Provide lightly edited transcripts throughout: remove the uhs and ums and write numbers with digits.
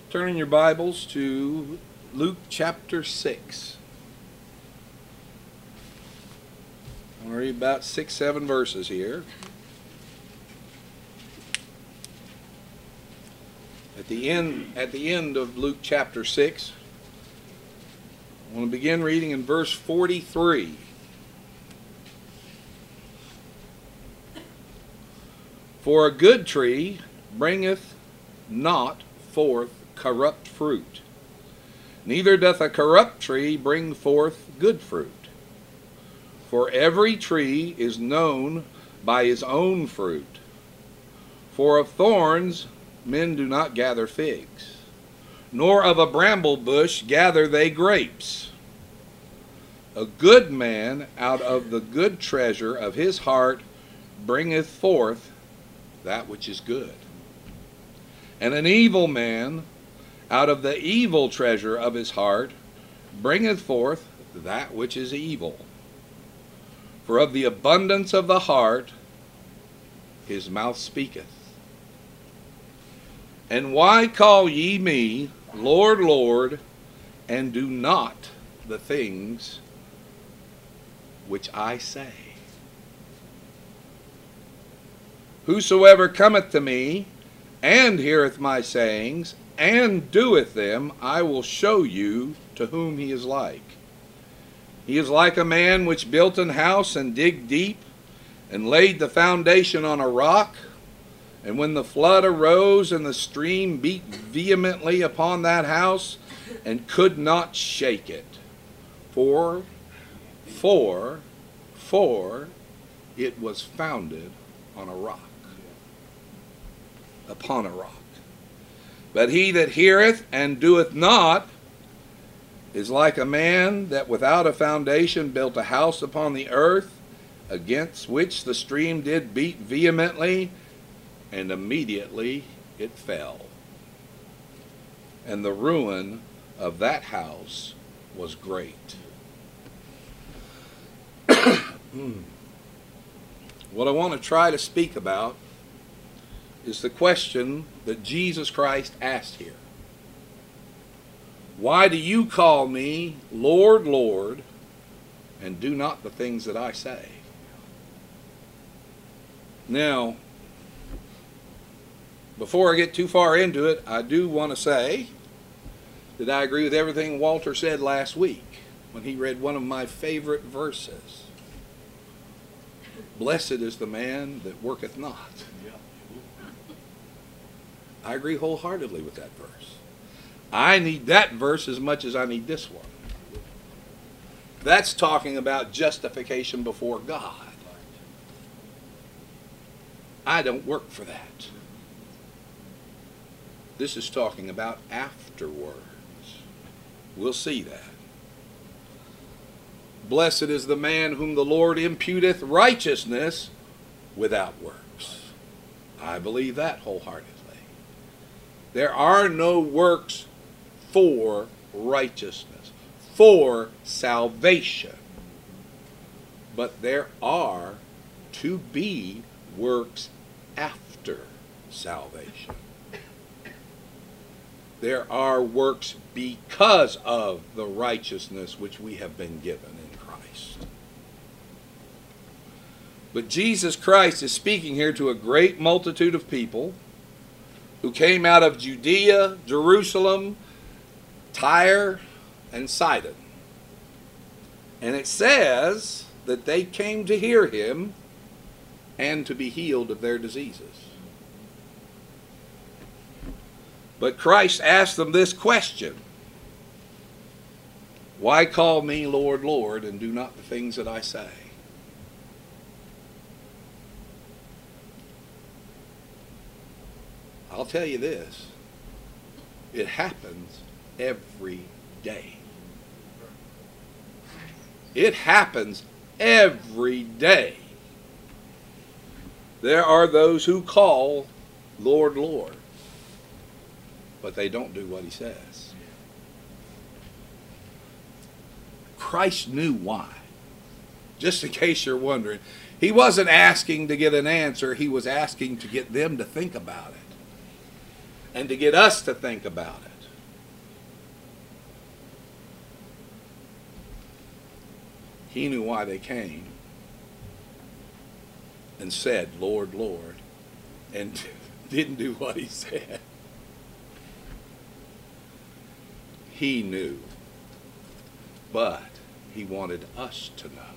Turn in your Bibles to Luke chapter 6. I'll read about 6-7 verses here. At the end of Luke chapter 6, I want to begin reading in verse 43. For a good tree bringeth not forth corrupt fruit, neither doth a corrupt tree bring forth good fruit. For every tree is known by his own fruit. For of thorns men do not gather figs, nor of a bramble bush gather they grapes. A good man out of the good treasure of his heart bringeth forth that which is good. And an evil man out of the evil treasure of his heart bringeth forth that which is evil. For of the abundance of the heart his mouth speaketh. And why call ye me Lord, Lord, and do not the things which I say? Whosoever cometh to me, and heareth my sayings, and doeth them, I will show you to whom he is like. He is like a man which built an house, and digged deep, and laid the foundation on a rock. And when the flood arose, and the stream beat vehemently upon that house, and could not shake it, for it was founded on a rock. Upon a rock. But he that heareth and doeth not is like a man that without a foundation built a house upon the earth, against which the stream did beat vehemently, and immediately it fell. And the ruin of that house was great. What I want to try to speak about is the question that Jesus Christ asked here. Why do you call me Lord, Lord, and do not the things that I say? Now, before I get too far into it, I do want to say that I agree with everything Walter said last week when he read one of my favorite verses. Blessed is the man that worketh not. I agree wholeheartedly with that verse. I need that verse as much as I need this one. That's talking about justification before God. I don't work for that. This is talking about afterwards. We'll see that. Blessed is the man whom the Lord imputeth righteousness without works. I believe that wholeheartedly. There are no works for righteousness, for salvation. But there are to be works after salvation. There are works because of the righteousness which we have been given in Christ. But Jesus Christ is speaking here to a great multitude of people who came out of Judea, Jerusalem, Tyre, and Sidon. And it says that they came to hear him and to be healed of their diseases. But Christ asked them this question: why call me Lord, Lord, and do not the things that I say? I'll tell you this, it happens every day. It happens every day. There are those who call Lord, Lord, but they don't do what he says. Christ knew why. Just in case you're wondering, he wasn't asking to get an answer, he was asking to get them to think about it. and to get us to think about it. He knew why they came and said, Lord, Lord, and didn't do what he said. He knew, but he wanted us to know.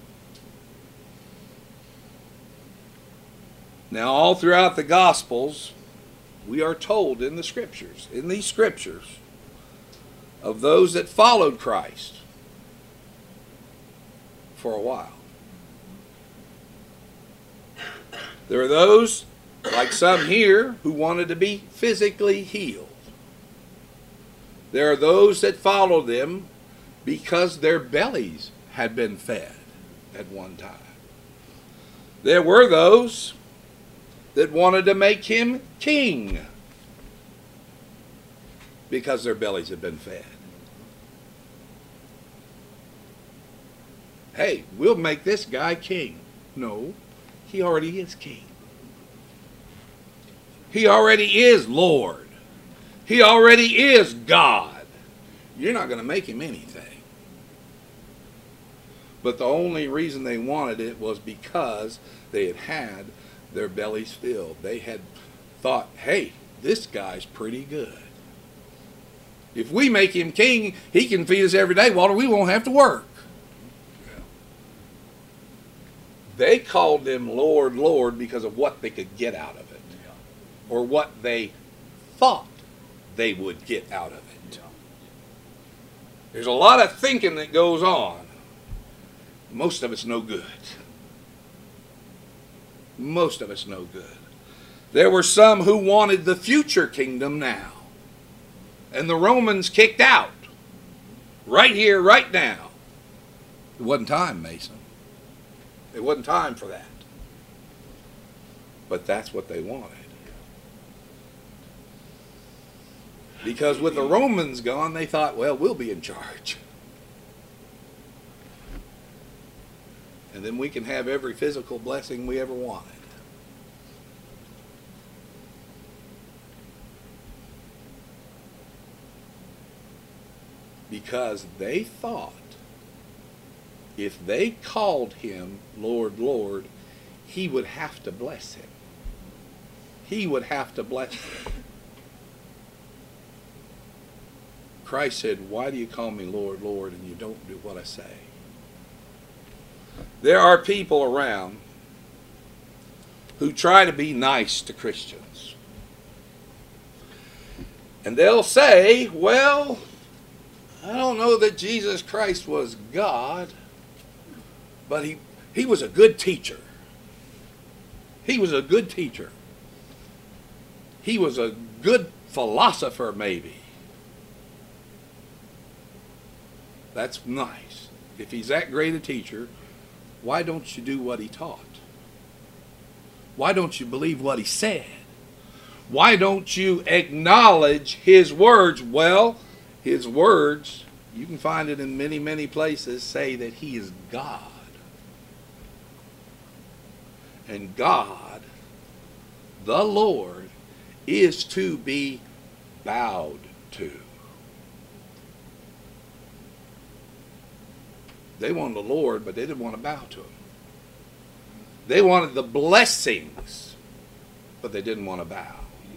Now, all throughout the Gospels, we are told in the Scriptures, in these Scriptures, of those that followed Christ for a while. There are those, like some here, who wanted to be physically healed. There are those that followed them because their bellies had been fed at one time. There were those that wanted to make him king because their bellies had been fed. Hey, we'll make this guy king. No, he already is king. He already is Lord. He already is God. You're not going to make him anything. But the only reason they wanted it was because they had their bellies filled. They had thought, hey, this guy's pretty good. If we make him king, he can feed us every day, Walter. We won't have to work. They called him Lord, Lord because of what they could get out of it. Or what they thought they would get out of it. There's a lot of thinking that goes on. Most of it's no good. Most of it's no good. There were some who wanted the future kingdom now. And the Romans kicked out. Right here, right now. It wasn't time, Mason. It wasn't time for that. But that's what they wanted. Because with the Romans gone, they thought, well, we'll be in charge. And then we can have every physical blessing we ever wanted. Because they thought if they called him Lord, Lord, he would have to bless him. He would have to bless them. Christ said, why do you call me Lord, Lord, and you don't do what I say? There are people around who try to be nice to Christians. And they'll say, well, I don't know that Jesus Christ was God, but he was a good teacher. He was a good teacher. He was a good philosopher, maybe. That's nice. If he's that great a teacher, why don't you do what he taught? Why don't you believe what he said? Why don't you acknowledge his words? Well, his words, you can find it in many, many places, say that he is God. And God, the Lord, is to be bowed to. They wanted the Lord, but they didn't want to bow to him. They wanted the blessings, but they didn't want to bow.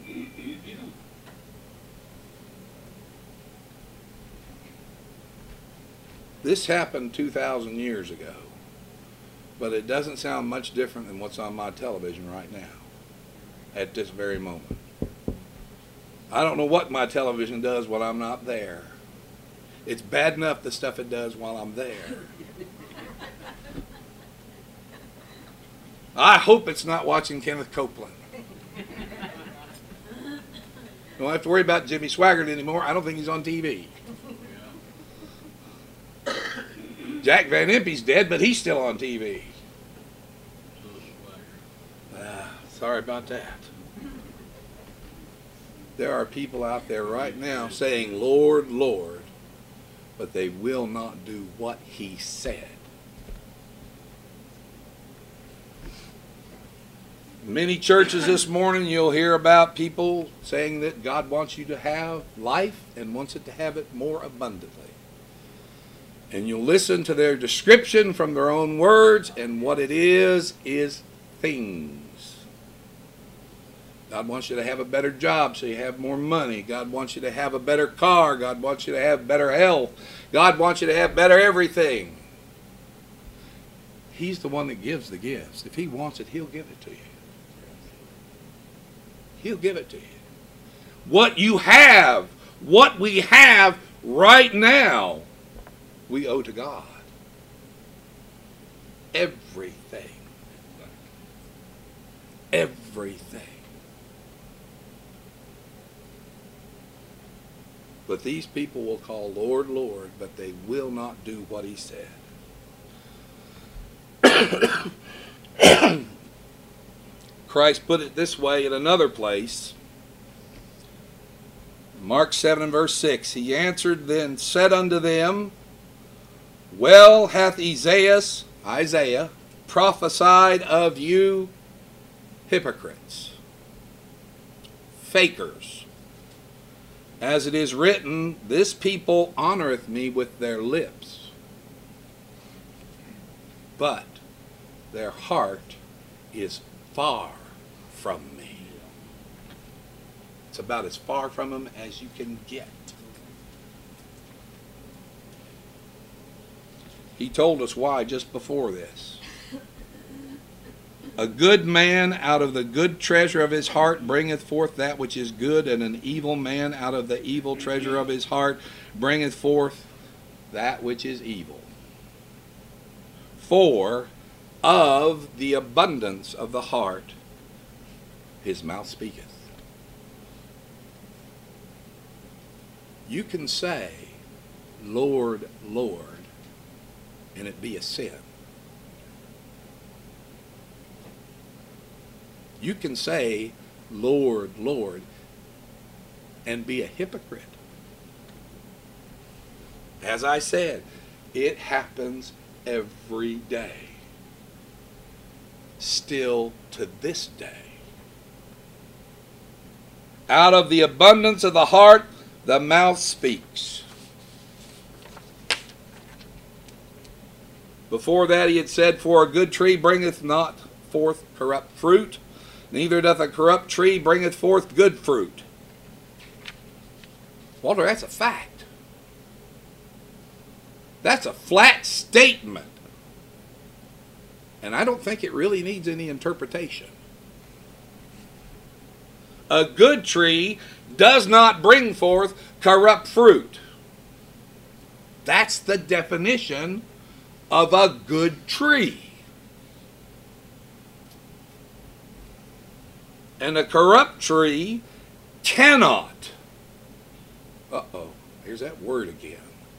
This happened 2,000 years ago, but it doesn't sound much different than what's on my television right now, at this very moment. I don't know what my television does when I'm not there. It's bad enough the stuff it does while I'm there. I hope it's not watching Kenneth Copeland. Don't have to worry about Jimmy Swaggart anymore. I don't think he's on TV. Jack Van Impe's dead, but he's still on TV. Sorry about that. There are people out there right now saying, Lord, Lord, but they will not do what he said. Many churches this morning you'll hear about people saying that God wants you to have life and wants it to have it more abundantly. And you'll listen to their description from their own words, and what it is things. God wants you to have a better job so you have more money. God wants you to have a better car. God wants you to have better health. God wants you to have better everything. He's the one that gives the gifts. If He wants it, He'll give it to you. He'll give it to you. What you have, what we have right now, we owe to God. Everything. Everything. But these people will call Lord, Lord, but they will not do what He said. Christ put it this way in another place. Mark 7 and verse 6. He answered then, said unto them, well hath Isaiah prophesied of you hypocrites, fakers. As it is written, this people honoreth me with their lips, but their heart is far from me. It's about as far from Him as you can get. He told us why just before this. A good man out of the good treasure of his heart bringeth forth that which is good, and an evil man out of the evil treasure of his heart bringeth forth that which is evil. For of the abundance of the heart his mouth speaketh. You can say, Lord, Lord, and it be a sin. You can say, Lord, Lord, and be a hypocrite. As I said, it happens every day. Still to this day. Out of the abundance of the heart, the mouth speaks. Before that he had said, for a good tree bringeth not forth corrupt fruit, neither doth a corrupt tree bringeth forth good fruit. Walter, that's a fact. That's a flat statement. And I don't think it really needs any interpretation. A good tree does not bring forth corrupt fruit. That's the definition of a good tree. And a corrupt tree cannot. Uh-oh, here's that word again.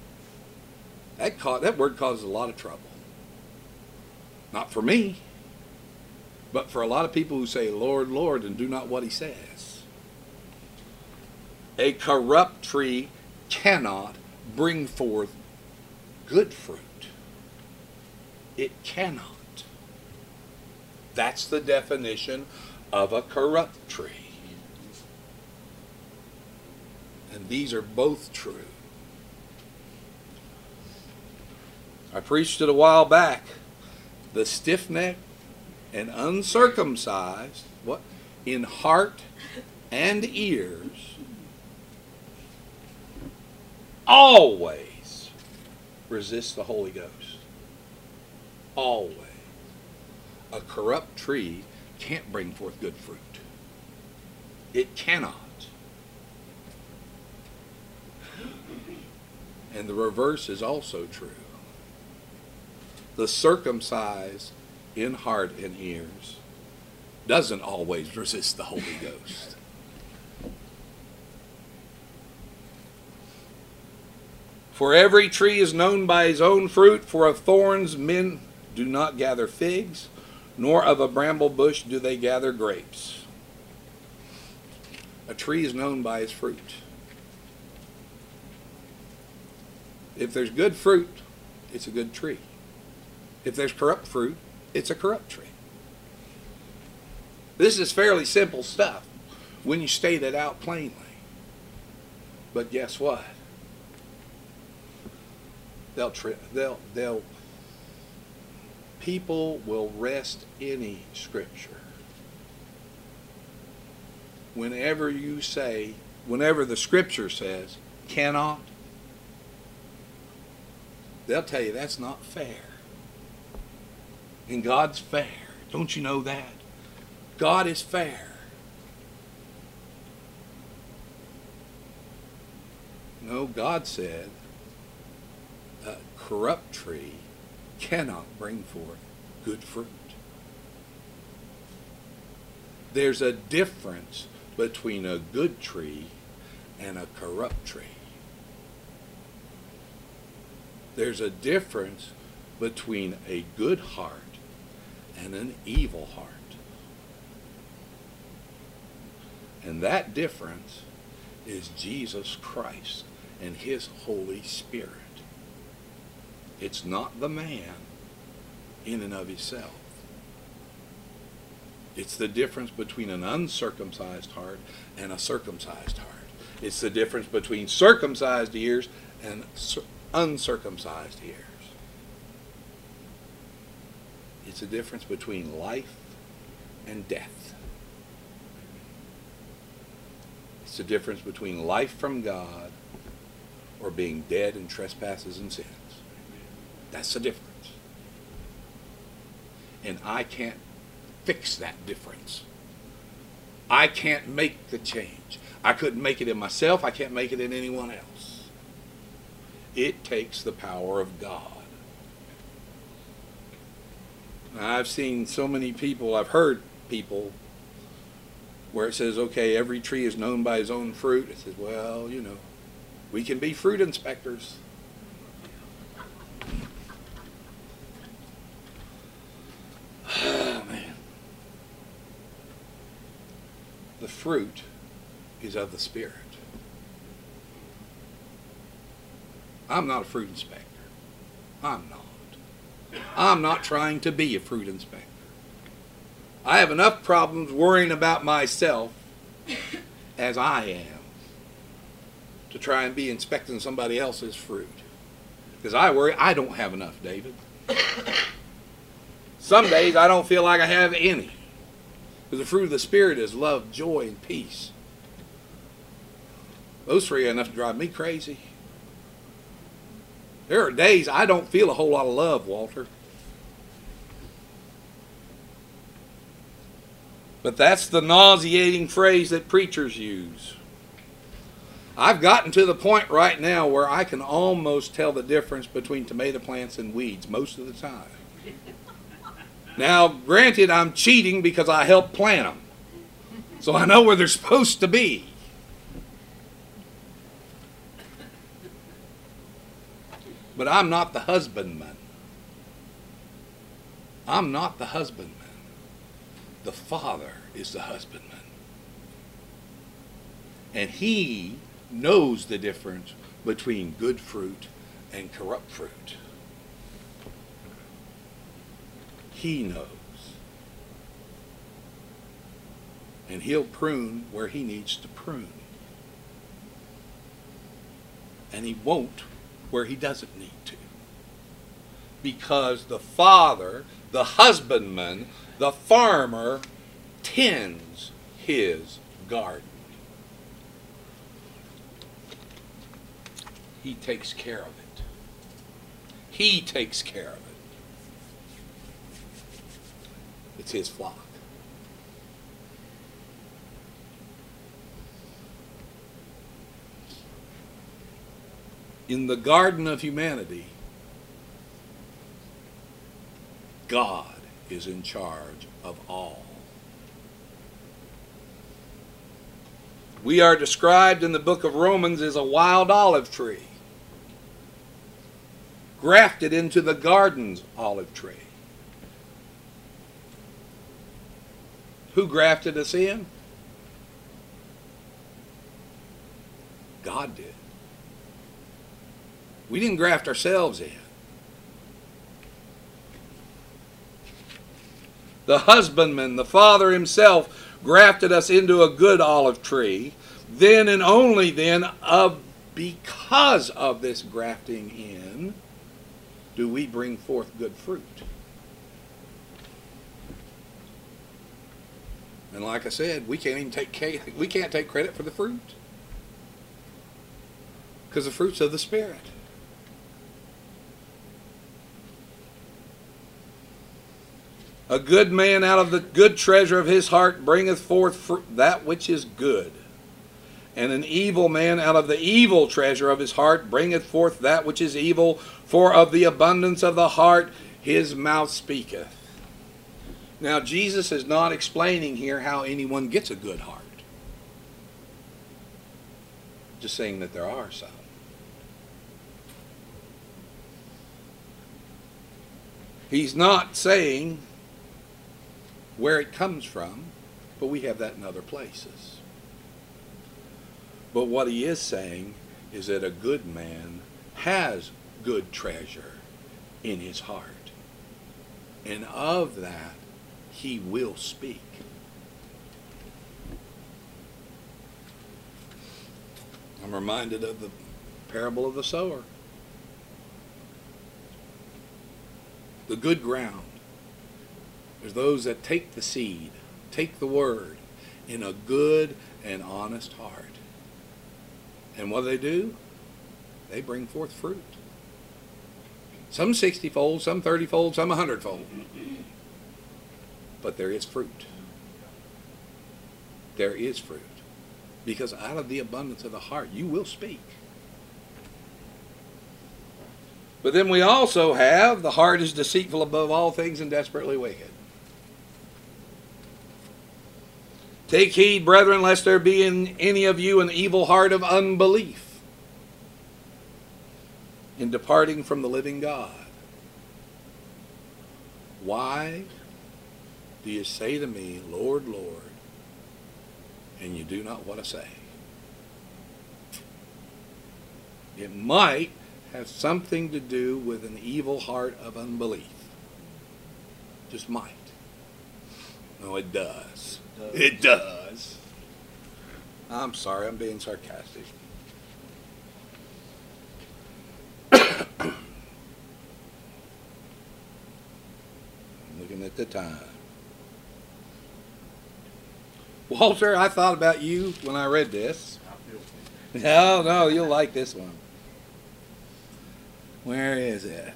That word causes a lot of trouble. Not for me, but for a lot of people who say, Lord, Lord, and do not what He says. A corrupt tree cannot bring forth good fruit. It cannot. That's the definition of a corrupt tree. And these are both true. I preached it a while back. The stiff-necked and uncircumcised, what? In heart and ears, always resist the Holy Ghost. Always. A corrupt tree can't bring forth good fruit. It cannot. And the reverse is also true. The circumcised in heart and ears doesn't always resist the Holy Ghost. For every tree is known by his own fruit, for of thorns men do not gather figs, nor of a bramble bush do they gather grapes. A tree is known by its fruit. If there's good fruit, it's a good tree. If there's corrupt fruit, it's a corrupt tree. This is fairly simple stuff when you state it out plainly. But guess what? People will wrest any scripture. Whenever the scripture says cannot, they'll tell you that's not fair. And God's fair. Don't you know that? God is fair. No, God said a corrupt tree cannot bring forth good fruit. There's a difference between a good tree and a corrupt tree. There's a difference between a good heart and an evil heart. And that difference is Jesus Christ and His Holy Spirit. It's not the man in and of himself. It's the difference between an uncircumcised heart and a circumcised heart. It's the difference between circumcised ears and uncircumcised ears. It's the difference between life and death. It's the difference between life from God or being dead in trespasses and sins. That's the difference. And I can't fix that difference. I can't make the change. I couldn't make it in myself. I can't make it in anyone else. It takes the power of God. I've seen so many people, I've heard people where it says, okay, every tree is known by his own fruit. It says, well, you know, we can be fruit inspectors. Oh, man. The fruit is of the Spirit. I'm not a fruit inspector. I'm not. I'm not trying to be a fruit inspector. I have enough problems worrying about myself as I am to try and be inspecting somebody else's fruit. Because I worry I don't have enough, David. Some days I don't feel like I have any. Because the fruit of the Spirit is love, joy, and peace. Those three are enough to drive me crazy. There are days I don't feel a whole lot of love, Walter. But that's the nauseating phrase that preachers use. I've gotten to the point right now where I can almost tell the difference between tomato plants and weeds most of the time. Now, granted, I'm cheating because I helped plant them. So I know where they're supposed to be. But I'm not the husbandman. I'm not the husbandman. The Father is the husbandman. And He knows the difference between good fruit and corrupt fruit. He knows. And He'll prune where He needs to prune. And He won't where He doesn't need to. Because the Father, the husbandman, the farmer, tends His garden. He takes care of it. He takes care of it. It's His flock. In the garden of humanity, God is in charge of all. We are described in the book of Romans as a wild olive tree, grafted into the garden's olive tree. Who grafted us in? God did. We didn't graft ourselves in. The husbandman, the Father himself, grafted us into a good olive tree. Then and only then, because of this grafting in, do we bring forth good fruit. And like I said, we can't take credit for the fruit, because the fruit's of the Spirit. A good man out of the good treasure of his heart bringeth forth that which is good. And an evil man out of the evil treasure of his heart bringeth forth that which is evil. For of the abundance of the heart his mouth speaketh. Now Jesus is not explaining here how anyone gets a good heart. Just saying that there are some. He's not saying where it comes from, but we have that in other places. But what he is saying is that a good man has good treasure in his heart, and of that he will speak. I'm reminded of the parable of the sower. The good ground is those that take the seed, take the word in a good and honest heart. And what do? They bring forth fruit. Some 60-fold, some 30-fold, some 100-fold. But there is fruit. There is fruit. Because out of the abundance of the heart, you will speak. But then we also have, the heart is deceitful above all things and desperately wicked. Take heed, brethren, lest there be in any of you an evil heart of unbelief in departing from the living God. Why do you say to me, Lord, Lord, and you do not what I say? It might have something to do with an evil heart of unbelief. Just might. No, it does. It does. I'm sorry, I'm being sarcastic. I'm looking at the time. Walter, I thought about you when I read this. No, you'll like this one. Where is it?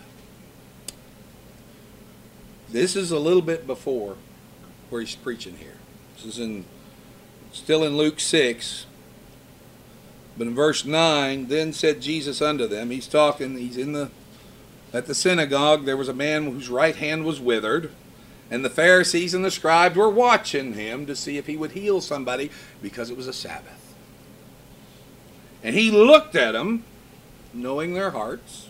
This is a little bit before where he's preaching here. This is still in Luke 6. But in verse 9, then said Jesus unto them, he's at the synagogue, there was a man whose right hand was withered, and the Pharisees and the scribes were watching him to see if he would heal somebody because it was a Sabbath. And he looked at them, knowing their hearts,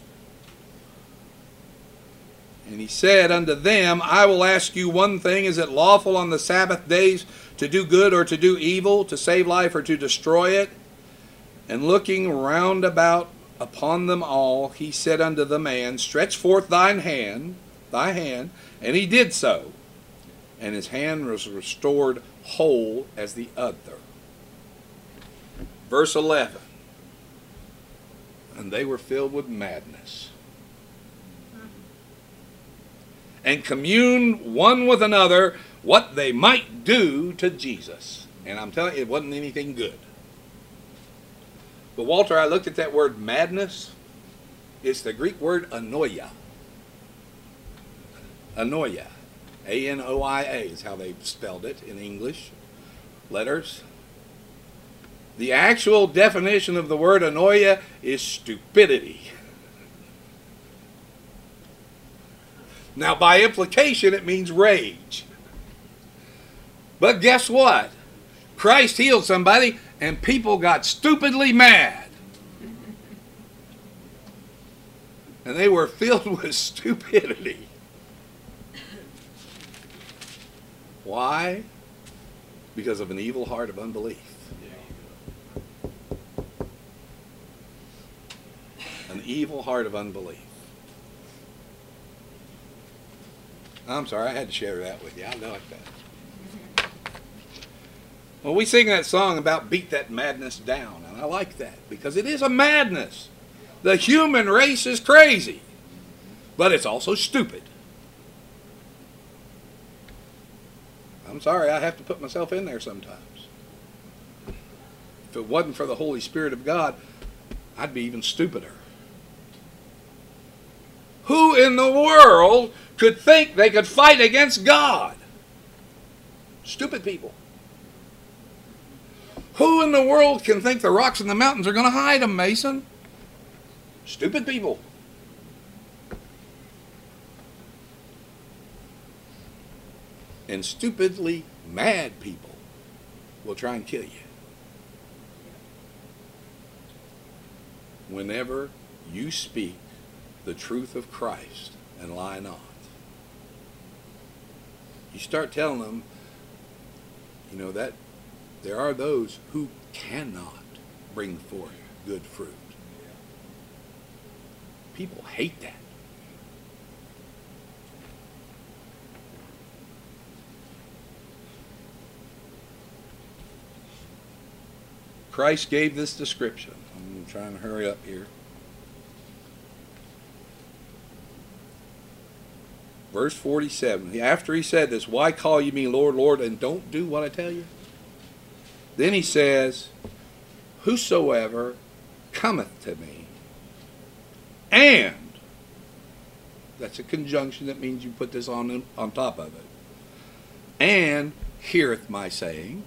and he said unto them, I will ask you one thing, is it lawful on the Sabbath days to do good or to do evil, to save life or to destroy it? And looking round about upon them all, he said unto the man, stretch forth thy hand, and he did so. And his hand was restored whole as the other. Verse 11. And they were filled with madness, and communed one with another what they might do to Jesus. And I'm telling you, it wasn't anything good. But Walter, I looked at that word madness. It's the Greek word anoia. Anoia. A-N-O-I-A is how they spelled it in English letters. The actual definition of the word anoia is stupidity. Now, by implication, it means rage. But guess what? Christ healed somebody, and people got stupidly mad. And they were filled with stupidity. Why? Because of an evil heart of unbelief. An evil heart of unbelief. I'm sorry, I had to share that with you. I like that. Well, we sing that song about beat that madness down, and I like that because it is a madness. The human race is crazy, but it's also stupid. I'm sorry, I have to put myself in there sometimes. If it wasn't for the Holy Spirit of God, I'd be even stupider. Who in the world could think they could fight against God? Stupid people. Who in the world can think the rocks and the mountains are going to hide them, Mason? Stupid people. And stupidly mad people will try and kill you. Whenever you speak the truth of Christ and lie not, you start telling them, you know, that there are those who cannot bring forth good fruit. People hate that. Christ gave this description. I'm trying to hurry up here. Verse 47. After he said this, why call you me Lord, Lord, and don't do what I tell you? Then he says, whosoever cometh to me, and, that's a conjunction that means you put this on top of it, and heareth my sayings,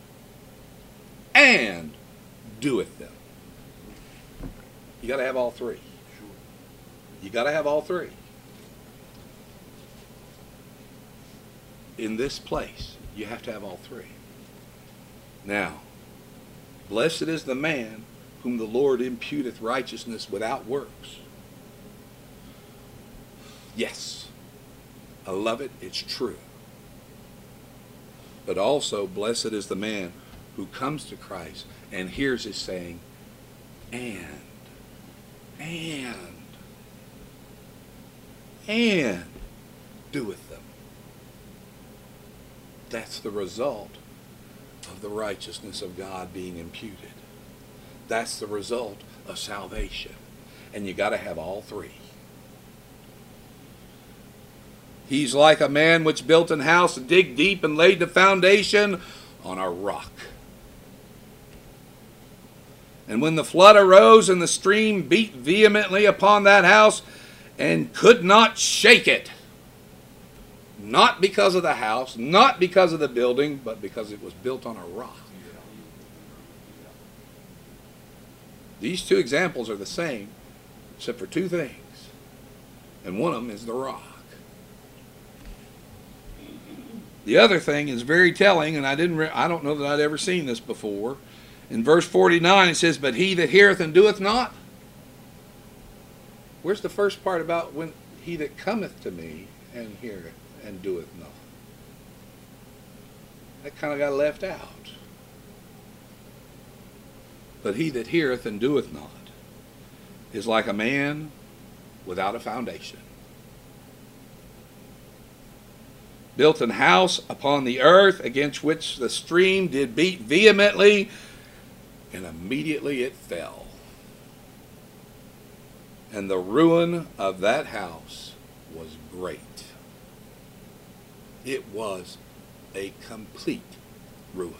and doeth them. You got to have all three. You got to have all three. In this place, you have to have all three. Now, blessed is the man whom the Lord imputeth righteousness without works. Yes, I love it. It's true. But also, blessed is the man who comes to Christ and hears his saying, and doeth them. That's the result of the righteousness of God being imputed. That's the result of salvation. And you got to have all three. He's like a man which built an house and digged deep and laid the foundation on a rock. And when the flood arose and the stream beat vehemently upon that house and could not shake it, not because of the house, not because of the building, but because it was built on a rock. These two examples are the same, except for two things. And one of them is the rock. The other thing is very telling, and I don't know that I'd ever seen this before. In verse 49 it says, but he that heareth and doeth not. Where's the first part about when he that cometh to me and heareth and doeth not? That kind of got left out. But he that heareth and doeth not is like a man without a foundation. Built an house upon the earth, against which the stream did beat vehemently, and immediately it fell. And the ruin of that house was great. It was a complete ruin.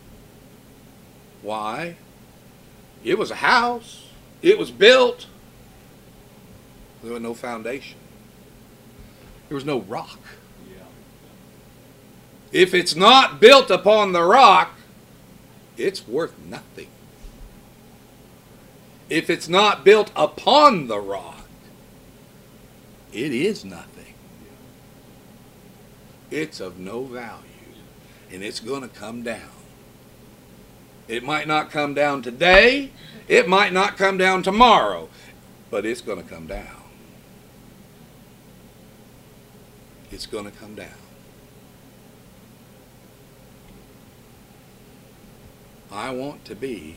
Why? It was a house. It was built. There was no foundation. There was no rock. If it's not built upon the rock, it's worth nothing. If it's not built upon the rock, it is nothing. It's of no value. And it's going to come down. It might not come down today. It might not come down tomorrow. But it's going to come down. It's going to come down. I want to be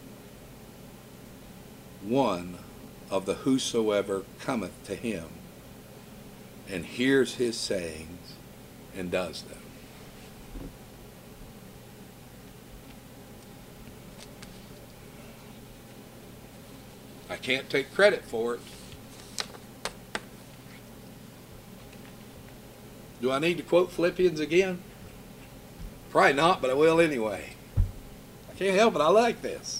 one of the whosoever cometh to him and hears his sayings and does them. I can't take credit for it. Do I need to quote Philippians again? Probably not, but I will anyway. I can't help it. I like this.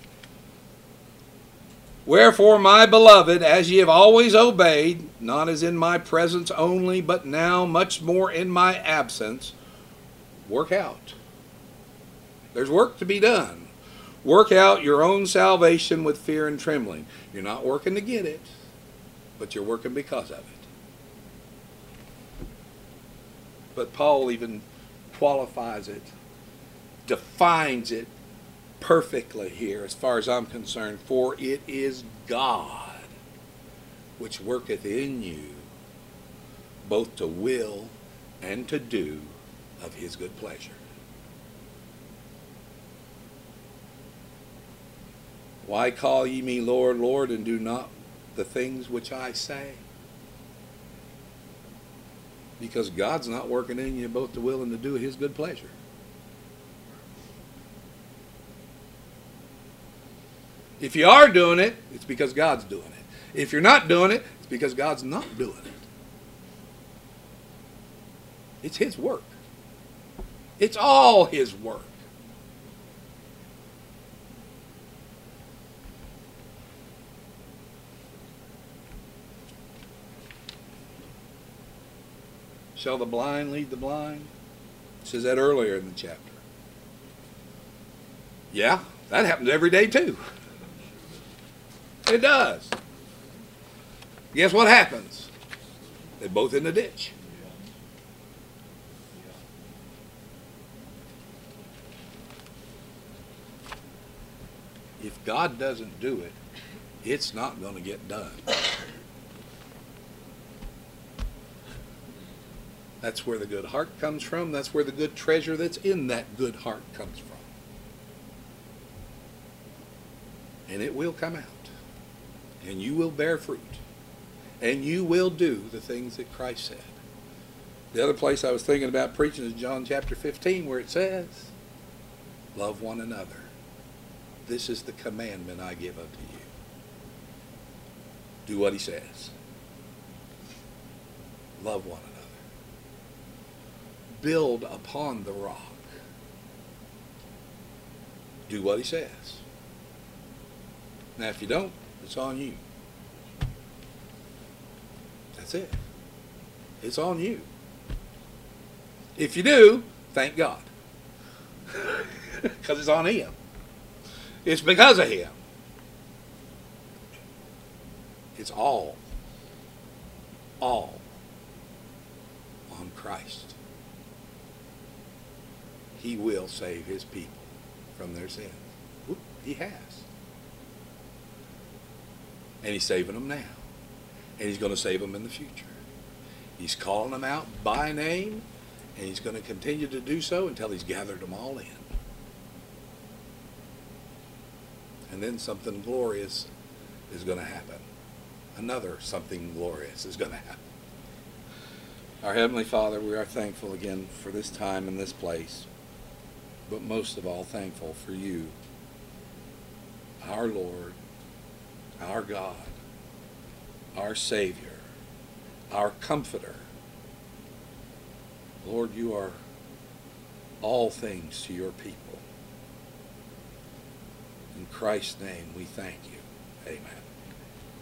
Wherefore, my beloved, as ye have always obeyed, not as in my presence only, but now much more in my absence, work out. There's work to be done. Work out your own salvation with fear and trembling. You're not working to get it, but you're working because of it. But Paul even qualifies it, defines it perfectly here as far as I'm concerned. For it is God which worketh in you both to will and to do of his good pleasure. Why call ye me Lord, Lord, and do not the things which I say? Because God's not working in you both to will and to do his good pleasure. If you are doing it, it's because God's doing it. If you're not doing it, it's because God's not doing it. It's his work. It's all his work. Shall the blind lead the blind? It says that earlier in the chapter. Yeah, that happens every day too. It does. Guess what happens? They're both in the ditch. If God doesn't do it, it's not going to get done. That's where the good heart comes from. That's where the good treasure that's in that good heart comes from. And it will come out. And you will bear fruit. And you will do the things that Christ said. The other place I was thinking about preaching is John chapter 15, where it says, love one another. This is the commandment I give unto you. Do what he says. Love one another. Build upon the rock. Do what he says. Now if you don't, it's on you. That's it. It's on you. If you do, thank God. Because it's on him. It's because of him. It's all on Christ. He will save his people from their sins. He has. And he's saving them now. And he's going to save them in the future. He's calling them out by name, and he's going to continue to do so until he's gathered them all in. And then something glorious is going to happen. Another something glorious is going to happen. Our Heavenly Father, we are thankful again for this time and this place, but most of all thankful for you, our Lord, our God, our Savior, our Comforter. Lord, you are all things to your people. In Christ's name we thank you. Amen.